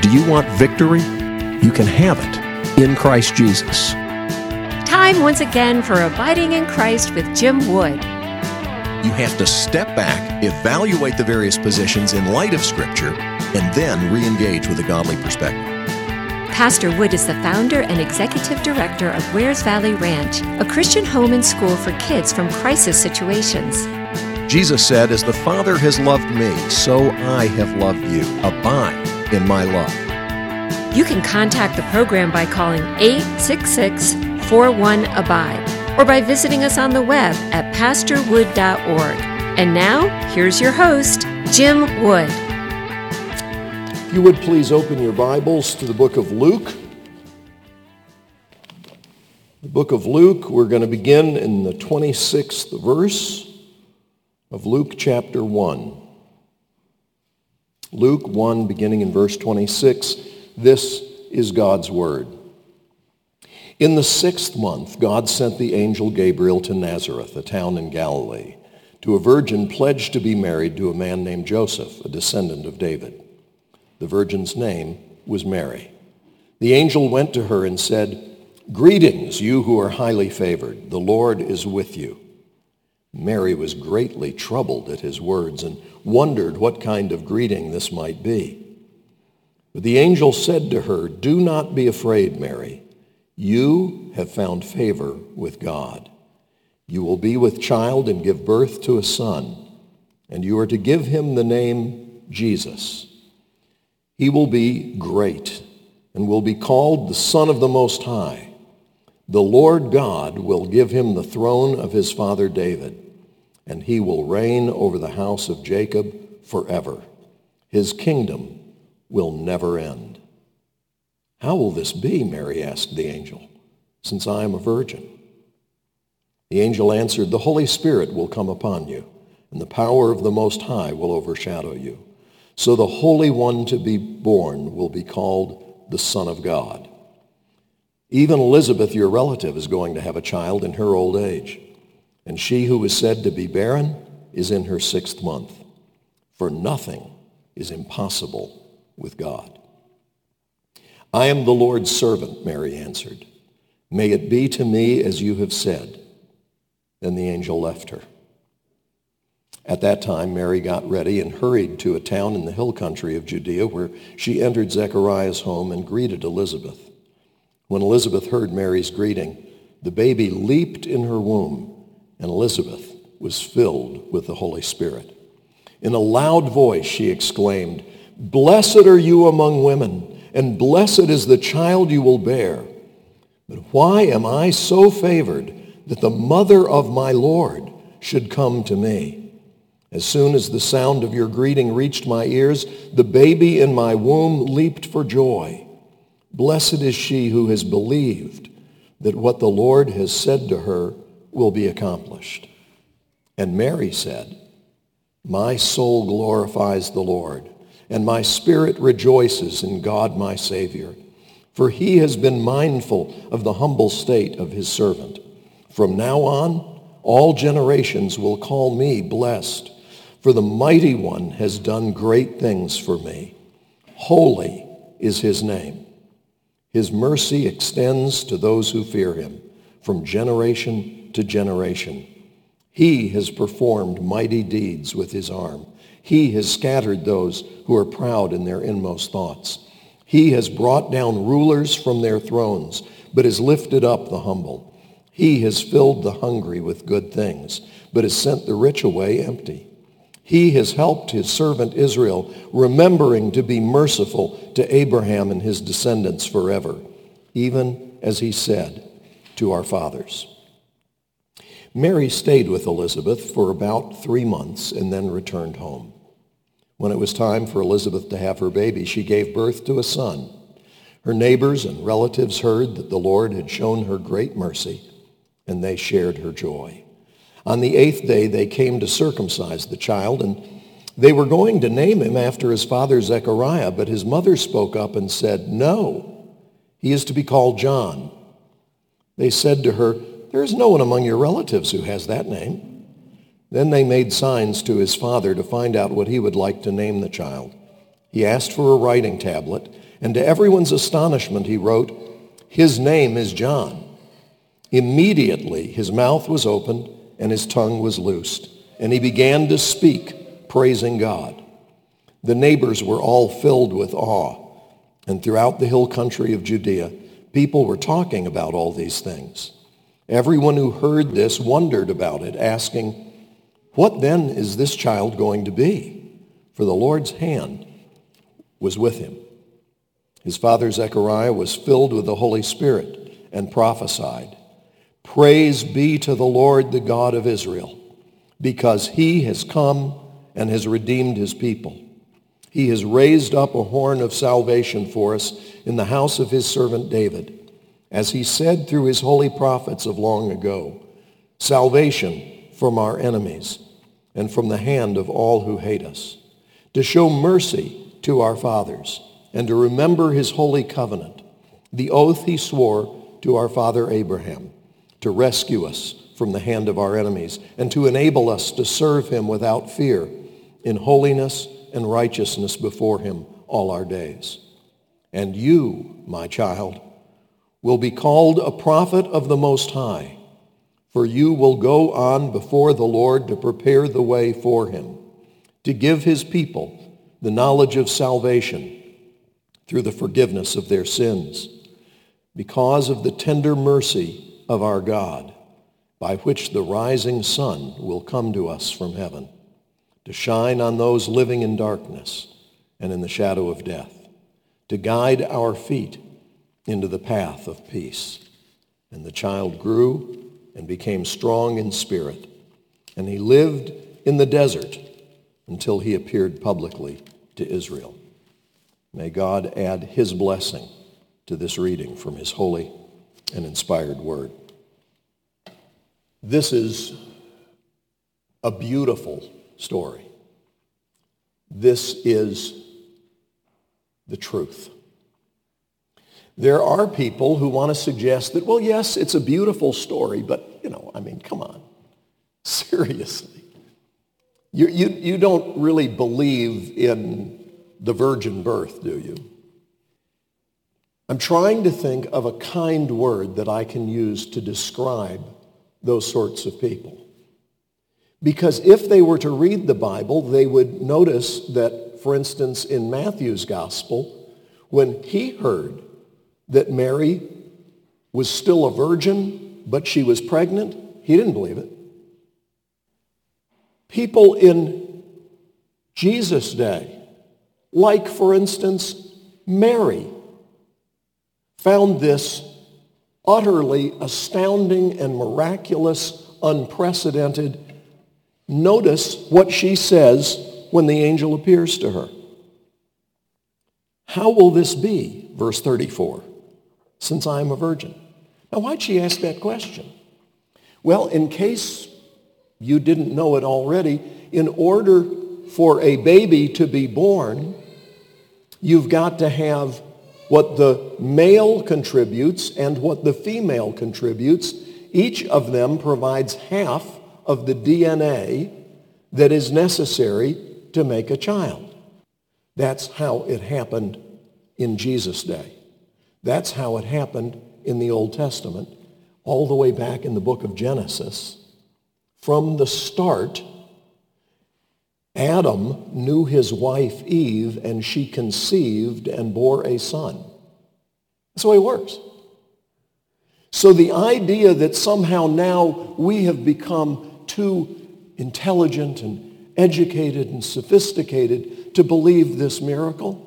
Do you want victory? You can have it in Christ Jesus. Time once again for Abiding in Christ with Jim Wood. You have to step back, evaluate the various positions in light of Scripture, and then re-engage with a godly perspective. Pastor Wood is the founder and executive director of Wares Valley Ranch, a Christian home and school for kids from crisis situations. Jesus said, "As the Father has loved me, so I have loved you. Abide in my love." You can contact the program by calling 866-41-ABIDE or by visiting us on the web at pastorwood.org. And now, here's your host, Jim Wood. If you would please open your Bibles to the book of Luke. The book of Luke, we're going to begin in the 26th verse of Luke chapter 1. Luke 1, beginning in verse 26, this is God's word. In the 6th month, God sent the angel Gabriel to Nazareth, a town in Galilee, to a virgin pledged to be married to a man named Joseph, a descendant of David. The virgin's name was Mary. The angel went to her and said, "Greetings, you who are highly favored. The Lord is with you." Mary was greatly troubled at his words and wondered what kind of greeting this might be. But the angel said to her, "Do not be afraid, Mary. You have found favor with God. You will be with child and give birth to a son, and you are to give him the name Jesus. He will be great and will be called the Son of the Most High. The Lord God will give him the throne of his father David, and he will reign over the house of Jacob forever. His kingdom will never end." "How will this be?" Mary asked the angel, "since I am a virgin?" The angel answered, "The Holy Spirit will come upon you, and the power of the Most High will overshadow you. So the Holy One to be born will be called the Son of God. Even Elizabeth, your relative, is going to have a child in her old age, and she who is said to be barren is in her 6th month. For nothing is impossible with God." "I am the Lord's servant," Mary answered. "May it be to me as you have said." Then the angel left her. At that time, Mary got ready and hurried to a town in the hill country of Judea, where she entered Zechariah's home and greeted Elizabeth. When Elizabeth heard Mary's greeting, the baby leaped in her womb, and Elizabeth was filled with the Holy Spirit. In a loud voice she exclaimed, "Blessed are you among women, and blessed is the child you will bear. But why am I so favored that the mother of my Lord should come to me? As soon as the sound of your greeting reached my ears, the baby in my womb leaped for joy. Blessed is she who has believed that what the Lord has said to her will be accomplished." And Mary said, "My soul glorifies the Lord, and my spirit rejoices in God my Savior, for he has been mindful of the humble state of his servant. From now on, all generations will call me blessed, for the Mighty One has done great things for me. Holy is his name. His mercy extends to those who fear him from generation to generation. He has performed mighty deeds with his arm. He has scattered those who are proud in their inmost thoughts. He has brought down rulers from their thrones, but has lifted up the humble. He has filled the hungry with good things, but has sent the rich away empty. He has helped his servant Israel, remembering to be merciful to Abraham and his descendants forever, even as he said to our fathers." Mary stayed with Elizabeth for about 3 months and then returned home. When it was time for Elizabeth to have her baby, she gave birth to a son. Her neighbors and relatives heard that the Lord had shown her great mercy, and they shared her joy. On the 8th day, they came to circumcise the child, and they were going to name him after his father Zechariah, but his mother spoke up and said, "No, he is to be called John." They said to her, "There is no one among your relatives who has that name." Then they made signs to his father to find out what he would like to name the child. He asked for a writing tablet, And to everyone's astonishment, he wrote, "His name is John." Immediately his mouth was opened and his tongue was loosed, and he began to speak, praising God. The neighbors were all filled with awe, and throughout the hill country of Judea, people were talking about all these things. Everyone who heard this wondered about it, asking, "What then is this child going to be?" For the Lord's hand was with him. His father Zechariah was filled with the Holy Spirit and prophesied, "Praise be to the Lord, the God of Israel, because he has come and has redeemed his people. He has raised up a horn of salvation for us in the house of his servant David, as he said through his holy prophets of long ago, salvation from our enemies and from the hand of all who hate us, to show mercy to our fathers and to remember his holy covenant, the oath he swore to our father Abraham, to rescue us from the hand of our enemies and to enable us to serve him without fear in holiness and righteousness before him all our days. And you, my child, will be called a prophet of the Most High, for you will go on before the Lord to prepare the way for him, to give his people the knowledge of salvation through the forgiveness of their sins, because of the tender mercy of our God, by which the rising sun will come to us from heaven, to shine on those living in darkness and in the shadow of death, to guide our feet into the path of peace." And the child grew and became strong in spirit, and he lived in the desert until he appeared publicly to Israel. May God add his blessing to this reading from his holy and inspired word. This is a beautiful story. This is the truth. There are people who want to suggest that, well, yes, it's a beautiful story, but, come on. Seriously. You don't really believe in the virgin birth, do you? I'm trying to think of a kind word that I can use to describe those sorts of people. Because if they were to read the Bible, they would notice that, for instance, in Matthew's gospel, when he heard that Mary was still a virgin, but she was pregnant, he didn't believe it. People in Jesus' day, like, for instance, Mary, found this utterly astounding and miraculous, unprecedented. Notice what she says when the angel appears to her. "How will this be?" Verse 34, "since I am a virgin." Now, why'd she ask that question? Well, in case you didn't know it already, in order for a baby to be born, you've got to have what the male contributes and what the female contributes. Each of them provides half of the DNA that is necessary to make a child. That's how it happened in Jesus' day. That's how it happened in the Old Testament, all the way back in the book of Genesis. From the start, Adam knew his wife Eve, and she conceived and bore a son. That's the way it works. So the idea that somehow now we have become too intelligent and educated and sophisticated to believe this miracle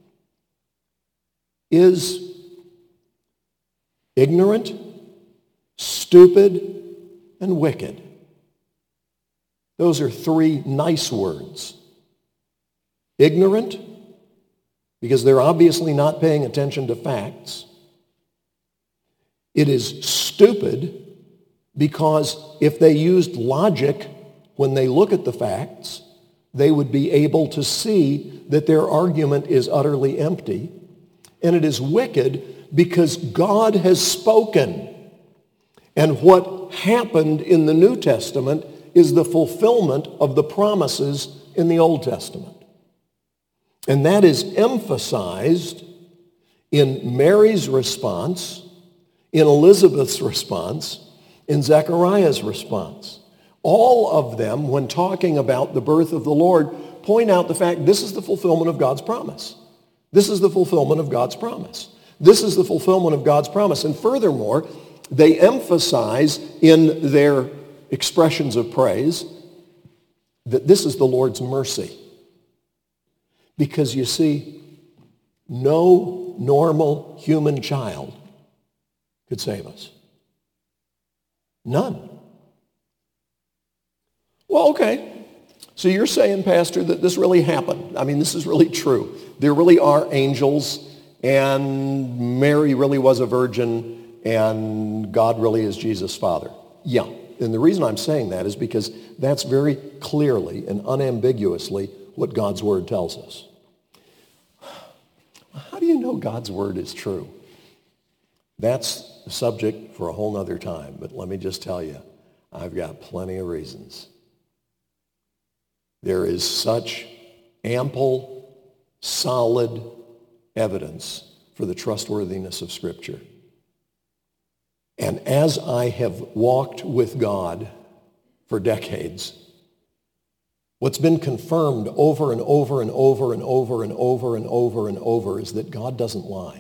is ignorant, stupid, and wicked. Those are three nice words. Ignorant, because they're obviously not paying attention to facts. It is stupid, because if they used logic when they look at the facts, they would be able to see that their argument is utterly empty. And it is wicked because God has spoken. And what happened in the New Testament is the fulfillment of the promises in the Old Testament. And that is emphasized in Mary's response, in Elizabeth's response, in Zechariah's response. All of them, when talking about the birth of the Lord, point out the fact this is the fulfillment of God's promise. This is the fulfillment of God's promise. This is the fulfillment of God's promise. And furthermore, they emphasize in their expressions of praise that this is the Lord's mercy. Because you see, no normal human child could save us. None. Well, okay. So you're saying, Pastor, that this really happened. I mean, this is really true. There really are angels, and Mary really was a virgin, and God really is Jesus' father. Yeah. And the reason I'm saying that is because that's very clearly and unambiguously what God's word tells us. How do you know God's word is true? That's a subject for a whole nother time, but let me just tell you, I've got plenty of reasons. There is such ample, solid evidence for the trustworthiness of Scripture. And as I have walked with God for decades, what's been confirmed over and over and over and over and over and over and over is that God doesn't lie.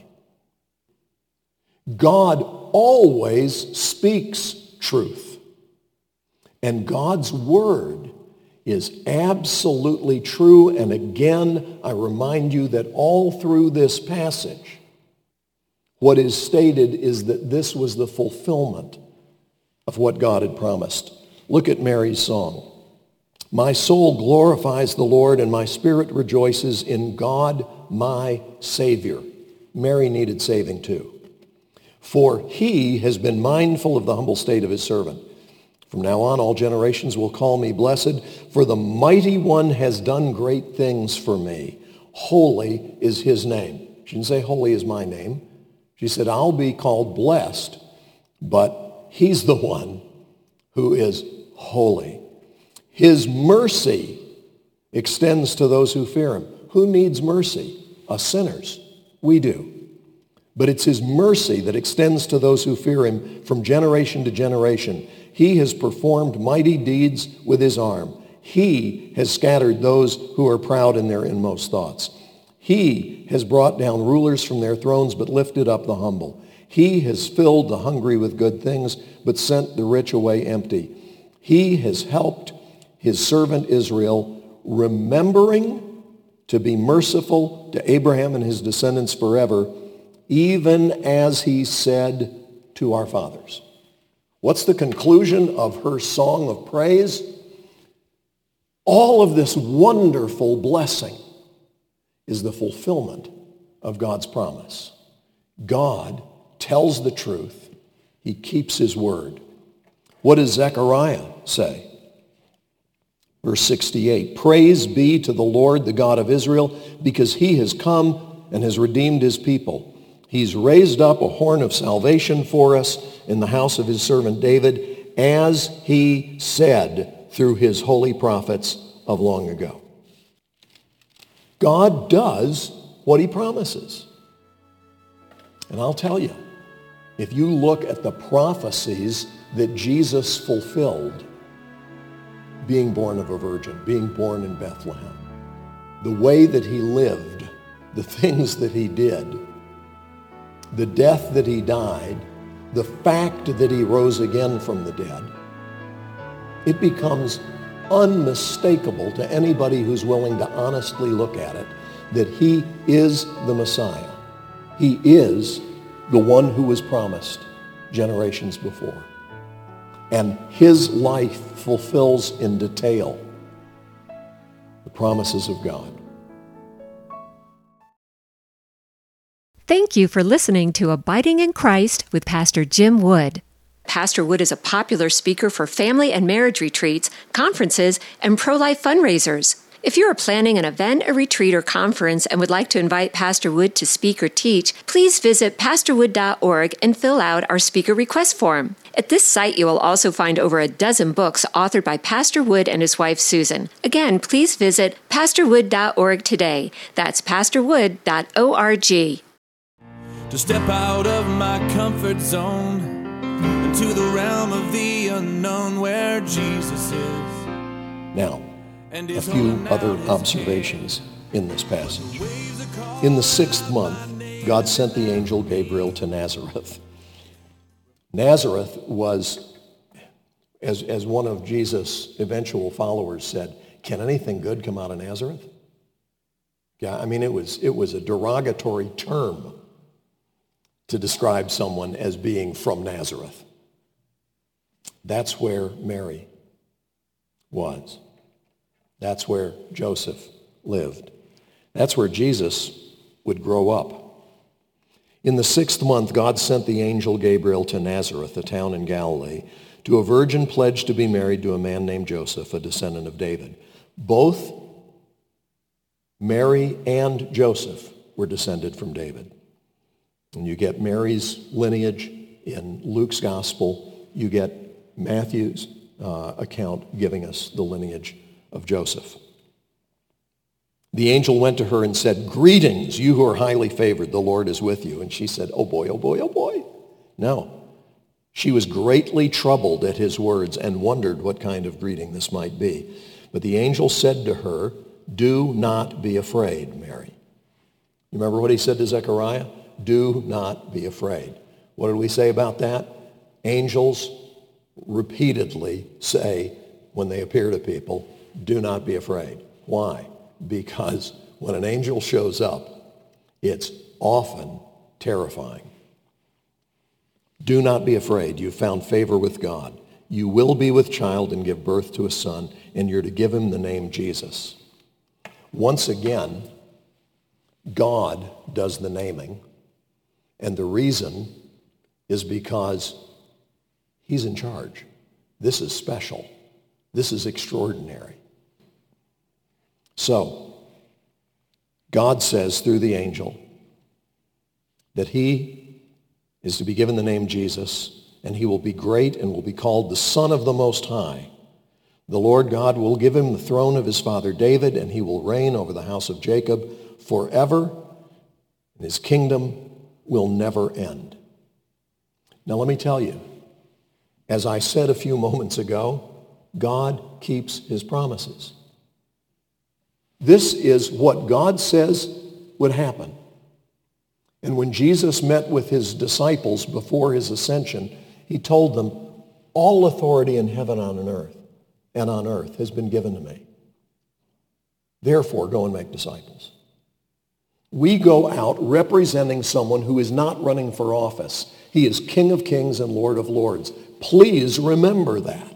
God always speaks truth. And God's word is absolutely true. And again, I remind you that all through this passage, what is stated is that this was the fulfillment of what God had promised. Look at Mary's song. My soul glorifies the Lord, and my spirit rejoices in God, my Savior. Mary needed saving too. For he has been mindful of the humble state of his servant. From now on, all generations will call me blessed, for the mighty one has done great things for me. Holy is his name. She didn't say holy is my name. She said, I'll be called blessed, but he's the one who is holy. His mercy extends to those who fear him. Who needs mercy? Us sinners. We do. But it's his mercy that extends to those who fear him from generation to generation. He has performed mighty deeds with his arm. He has scattered those who are proud in their inmost thoughts. He has brought down rulers from their thrones, but lifted up the humble. He has filled the hungry with good things, but sent the rich away empty. He has helped his servant Israel, remembering to be merciful to Abraham and his descendants forever, even as he said to our fathers. What's the conclusion of her song of praise? All of this wonderful blessing is the fulfillment of God's promise. God tells the truth. He keeps his word. What does Zechariah say? Verse 68, praise be to the Lord, the God of Israel, because he has come and has redeemed his people. He's raised up a horn of salvation for us in the house of his servant David, as he said through his holy prophets of long ago. God does what he promises. And I'll tell you, if you look at the prophecies that Jesus fulfilled, being born of a virgin, being born in Bethlehem, the way that he lived, the things that he did, the death that he died, the fact that he rose again from the dead, it becomes unmistakable to anybody who's willing to honestly look at it that he is the Messiah. He is the one who was promised generations before. And his life fulfills in detail the promises of God. Thank you for listening to Abiding in Christ with Pastor Jim Wood. Pastor Wood is a popular speaker for family and marriage retreats, conferences, and pro-life fundraisers. If you are planning an event, a retreat, or conference and would like to invite Pastor Wood to speak or teach, please visit pastorwood.org and fill out our speaker request form. At this site, you will also find over a dozen books authored by Pastor Wood and his wife, Susan. Again, please visit pastorwood.org today. That's pastorwood.org. to step out of my comfort zone into the realm of the unknown where Jesus is. Now, a few other observations in this passage. In the 6th month, God sent the angel Gabriel to Nazareth. Nazareth was, as one of Jesus' eventual followers said, can anything good come out of Nazareth? Yeah, I mean, it was a derogatory term to describe someone as being from Nazareth. That's where Mary was. That's where Joseph lived. That's where Jesus would grow up. In the 6th month, God sent the angel Gabriel to Nazareth, a town in Galilee, to a virgin pledged to be married to a man named Joseph, a descendant of David. Both Mary and Joseph were descended from David. And you get Mary's lineage in Luke's gospel. You get Matthew's account giving us the lineage of Joseph. The angel went to her and said, "Greetings, you who are highly favored, the Lord is with you." And she said, "Oh boy, oh boy, oh boy." No. She was greatly troubled at his words and wondered what kind of greeting this might be. But the angel said to her, "Do not be afraid, Mary." You remember what he said to Zechariah? Do not be afraid. What did we say about that? Angels repeatedly say when they appear to people, do not be afraid. Why? Because when an angel shows up, it's often terrifying. Do not be afraid. You've found favor with God. You will be with child and give birth to a son, and you're to give him the name Jesus. Once again, God does the naming, and the reason is because he's in charge. This is special. This is extraordinary. So, God says through the angel that he is to be given the name Jesus, and he will be great and will be called the Son of the Most High. The Lord God will give him the throne of his father David, and he will reign over the house of Jacob forever, and his kingdom will never end. Now let me tell you, as I said a few moments ago, God keeps his promises. This is what God says would happen. And when Jesus met with his disciples before his ascension, he told them, all authority in heaven and on earth has been given to me. Therefore, go and make disciples. We go out representing someone who is not running for office. He is King of Kings and Lord of Lords. Please remember that.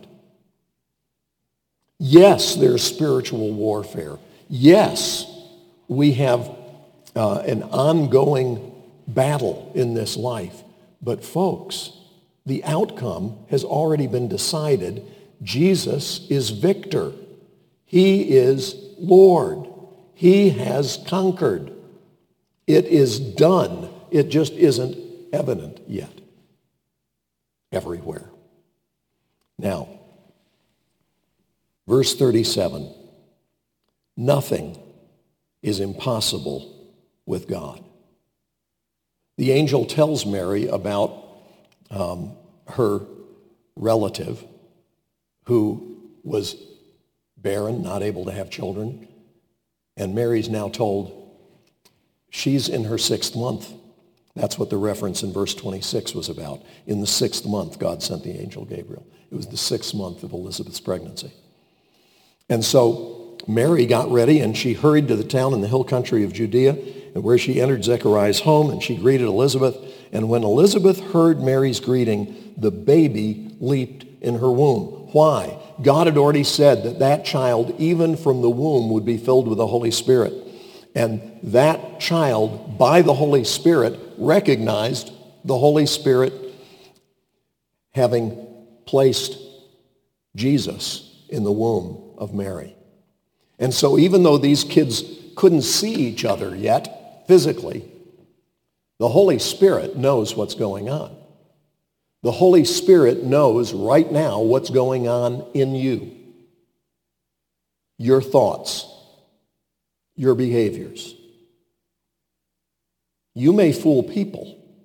Yes, there's spiritual warfare. Yes, we have an ongoing battle in this life. But folks, the outcome has already been decided. Jesus is victor. He is Lord. He has conquered. It is done. It just isn't evident yet everywhere. Now, verse 37, nothing is impossible with God. The angel tells Mary about her relative who was barren, not able to have children, and Mary's now told she's in her 6th month. That's what the reference in verse 26 was about. In the 6th month, God sent the angel Gabriel. It was the 6th month of Elizabeth's pregnancy. And so Mary got ready, and she hurried to the town in the hill country of Judea, and where she entered Zechariah's home, and she greeted Elizabeth. And when Elizabeth heard Mary's greeting, the baby leaped in her womb. Why? God had already said that that child, even from the womb, would be filled with the Holy Spirit. And that child, by the Holy Spirit, recognized the Holy Spirit having placed Jesus in the womb of Mary. And so even though these kids couldn't see each other yet physically, the Holy Spirit knows what's going on. The Holy Spirit knows right now what's going on in you. Your thoughts, your behaviors. You may fool people,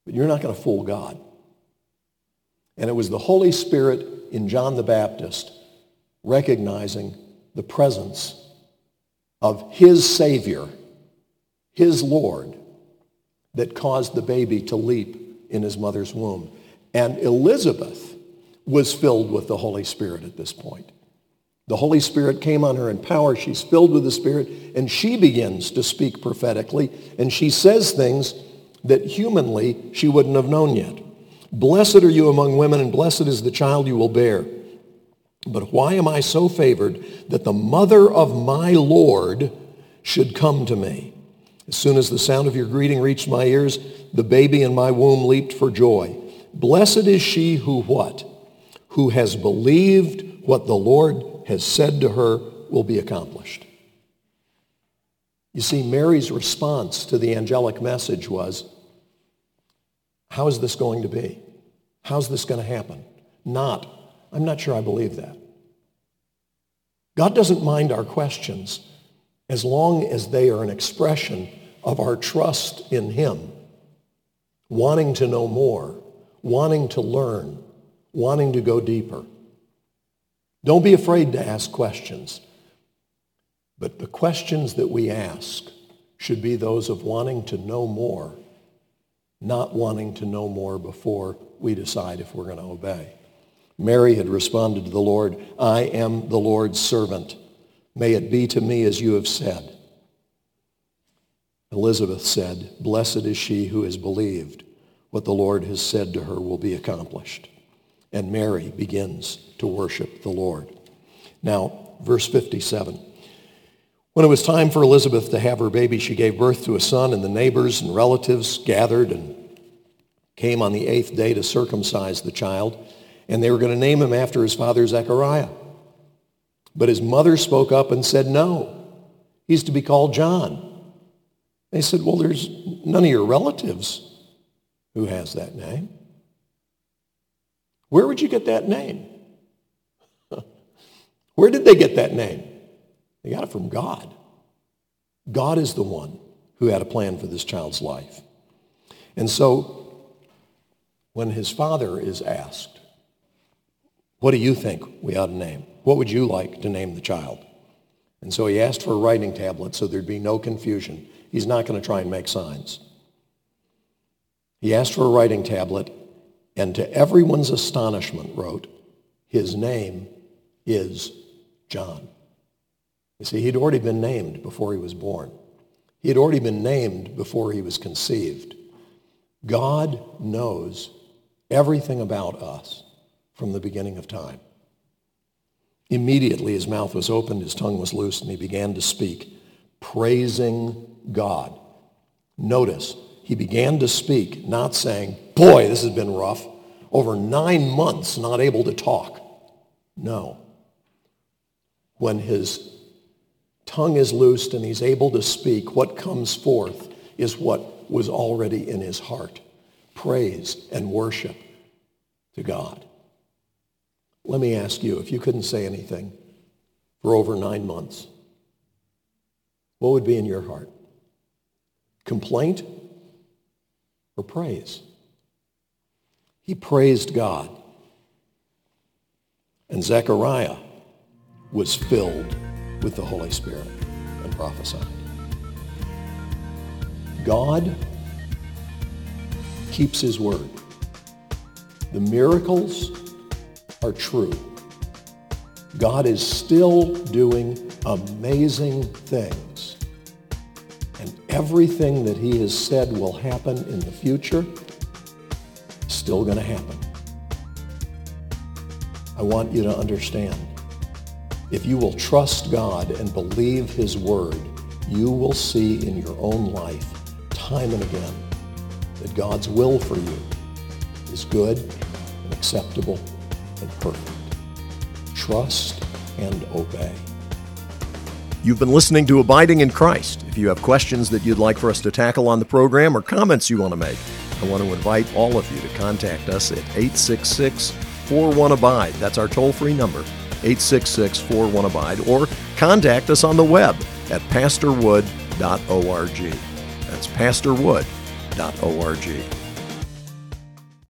but you're not going to fool God. And it was the Holy Spirit in John the Baptist recognizing the presence of his Savior, his Lord, that caused the baby to leap in his mother's womb. And Elizabeth was filled with the Holy Spirit at this point. The Holy Spirit came on her in power. She's filled with the Spirit, and she begins to speak prophetically, and she says things that humanly she wouldn't have known yet. Blessed are you among women, and blessed is the child you will bear. But why am I so favored that the mother of my Lord should come to me? As soon as the sound of your greeting reached my ears, the baby in my womb leaped for joy. Blessed is she who what? Who has believed what the Lord has said to her will be accomplished. You see, Mary's response to the angelic message was, how is this going to be? How's this going to happen? Not, I'm not sure I believe that. God doesn't mind our questions as long as they are an expression of our trust in him, wanting to know more, wanting to learn, wanting to go deeper. Don't be afraid to ask questions, but the questions that we ask should be those of wanting to know more, not wanting to know more before we decide if we're going to obey. Mary had responded to the Lord, I am the Lord's servant. May it be to me as you have said. Elizabeth said, blessed is she who has believed. What the Lord has said to her will be accomplished. And Mary begins to worship the Lord. Now, verse 57. When it was time for Elizabeth to have her baby, she gave birth to a son, and the neighbors and relatives gathered and came on the 8th day to circumcise the child, and they were going to name him after his father Zechariah. But his mother spoke up and said, no, he's to be called John. They said, well, there's none of your relatives who has that name. Where would you get that name? Where did they get that name? They got it from God. God is the one who had a plan for this child's life. And so when his father is asked, what do you think we ought to name? What would you like to name the child? And so he asked for a writing tablet so there'd be no confusion. He's not going to try and make signs. He asked for a writing tablet, and to everyone's astonishment wrote, his name is John. You see, he'd already been named before he was born. He had already been named before he was conceived. God knows everything about us from the beginning of time. Immediately his mouth was opened, his tongue was loosed, and he began to speak, praising God. Notice, he began to speak, not saying, boy, this has been rough. Over 9 months not able to talk. No. When his tongue is loosed and he's able to speak, what comes forth is what was already in his heart. Praise and worship to God. Let me ask you, if you couldn't say anything for over 9 months, what would be in your heart? Complaint or praise? He praised God. And Zechariah was filled with the Holy Spirit and prophesied. God keeps his word. The miracles are true. God is still doing amazing things. And everything that he has said will happen in the future is still going to happen. I want you to understand, if you will trust God and believe his word, you will see in your own life, time and again, that God's will for you is good and acceptable and perfect. Trust and obey. You've been listening to Abiding in Christ. If you have questions that you'd like for us to tackle on the program or comments you want to make, I want to invite all of you to contact us at 866-41-ABIDE. That's our toll-free number, 866-41-ABIDE, or contact us on the web at pastorwood.org. That's pastorwood.org.